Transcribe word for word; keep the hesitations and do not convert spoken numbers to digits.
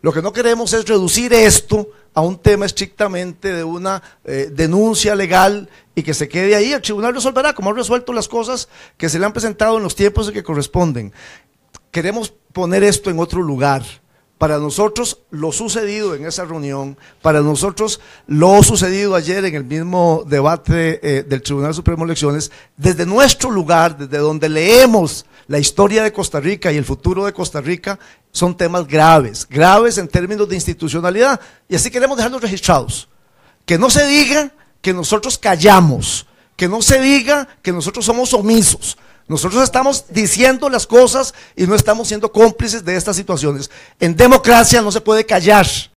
Lo que no queremos es reducir esto a un tema estrictamente de una eh, denuncia legal y que se quede ahí. El tribunal resolverá, como ha resuelto las cosas que se le han presentado en los tiempos en que corresponden. Queremos poner esto en otro lugar. Para nosotros, lo sucedido en esa reunión, para nosotros, lo sucedido ayer en el mismo debate eh, del Tribunal Supremo de Elecciones, desde nuestro lugar, desde donde leemos la historia de Costa Rica y el futuro de Costa Rica, son temas graves, graves en términos de institucionalidad, y así queremos dejarlos registrados. Que no se diga que nosotros callamos, que no se diga que nosotros somos omisos. Nosotros estamos diciendo las cosas y no estamos siendo cómplices de estas situaciones. En democracia no se puede callar.